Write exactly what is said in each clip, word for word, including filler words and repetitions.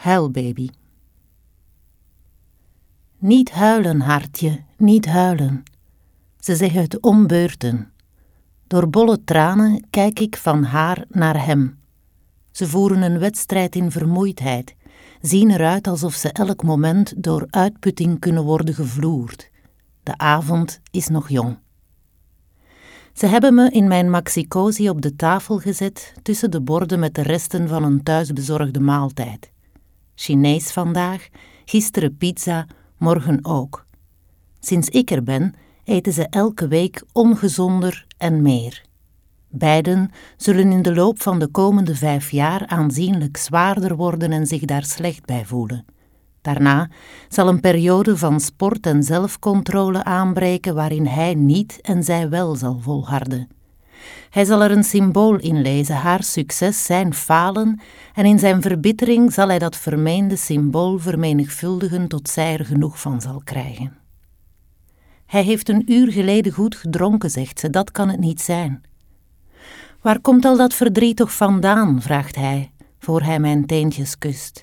Huilbaby. Niet huilen, hartje, niet huilen. Ze zeggen het om beurten. Door bolle tranen kijk ik van haar naar hem. Ze voeren een wedstrijd in vermoeidheid, zien eruit alsof ze elk moment door uitputting kunnen worden gevloerd. De avond is nog jong. Ze hebben me in mijn maxi-cosi op de tafel gezet tussen de borden met de resten van een thuisbezorgde maaltijd. Chinees vandaag, gisteren pizza, morgen ook. Sinds ik er ben, eten ze elke week ongezonder en meer. Beiden zullen in de loop van de komende vijf jaar aanzienlijk zwaarder worden en zich daar slecht bij voelen. Daarna zal een periode van sport en zelfcontrole aanbreken waarin hij niet en zij wel zal volharden. Hij zal er een symbool in lezen, haar succes, zijn falen, en in zijn verbittering zal hij dat vermeende symbool vermenigvuldigen tot zij er genoeg van zal krijgen. Hij heeft een uur geleden goed gedronken, zegt ze, dat kan het niet zijn. Waar komt al dat verdriet toch vandaan, vraagt hij, voor hij mijn teentjes kust.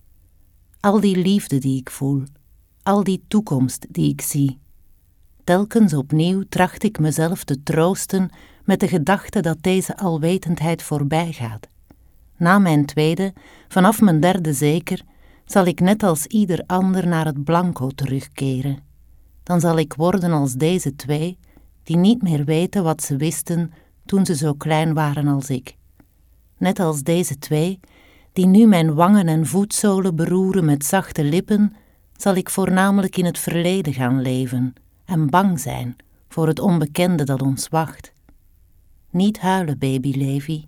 Al die liefde die ik voel, al die toekomst die ik zie. Telkens opnieuw tracht ik mezelf te troosten met de gedachte dat deze alwetendheid voorbij gaat. Na mijn tweede, vanaf mijn derde zeker, zal ik net als ieder ander naar het blanco terugkeren. Dan zal ik worden als deze twee, die niet meer weten wat ze wisten toen ze zo klein waren als ik. Net als deze twee, die nu mijn wangen en voetzolen beroeren met zachte lippen, zal ik voornamelijk in het verleden gaan leven en bang zijn voor het onbekende dat ons wacht. Niet huilen, baby Levi.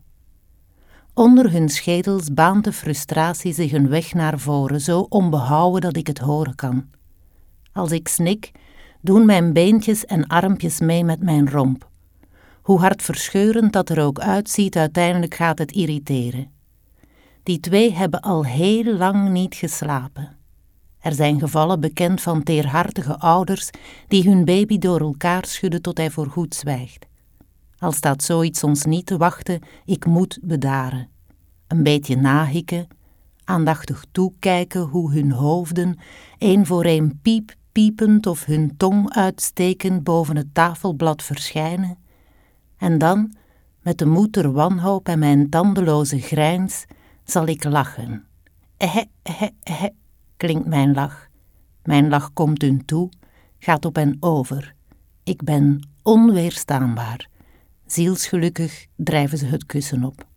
Onder hun schedels baant de frustratie zich een weg naar voren, zo onbehouden dat ik het horen kan. Als ik snik, doen mijn beentjes en armpjes mee met mijn romp. Hoe hartverscheurend dat er ook uitziet, uiteindelijk gaat het irriteren. Die twee hebben al heel lang niet geslapen. Er zijn gevallen bekend van teerhartige ouders die hun baby door elkaar schudden tot hij voorgoed zwijgt. Al staat zoiets ons niet te wachten, ik moet bedaren. Een beetje nahikken, aandachtig toekijken hoe hun hoofden, één voor één piep, piepend of hun tong uitstekend boven het tafelblad verschijnen. En dan, met de moed der wanhoop en mijn tandeloze grijns, zal ik lachen. Ehe, ehe, ehe, klinkt mijn lach. Mijn lach komt hun toe, gaat op en over. Ik ben onweerstaanbaar. Zielsgelukkig drijven ze het kussen op.